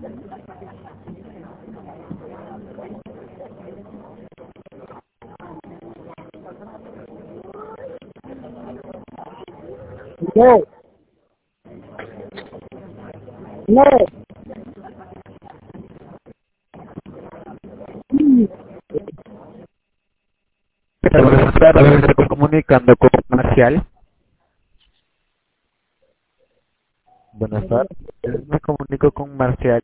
No, no. Buenas tardes, me estoy comunicando con Marcial. Buenas tardes, me comunico con Marcial.